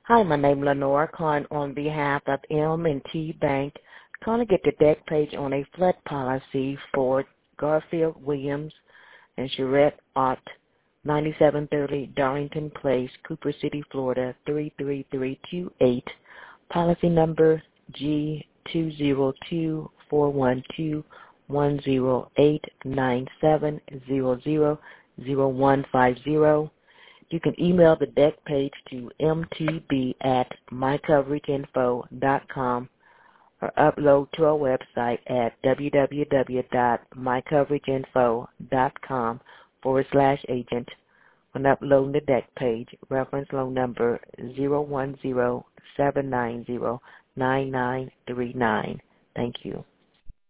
Hi, my name is Lenore, calling on behalf of M&T Bank. Calling to get the deck page on a flood policy for Garfield Williams and Sherette Ott, 9730 Darlington Place, Cooper City, Florida, 33328. Policy number G20241210897000150. You can email the deck page to mtb@mycoverageinfo.com or upload to our website at www.mycoverageinfo.com/agent. When uploading the deck page, reference loan number 010-790-9939. Thank you.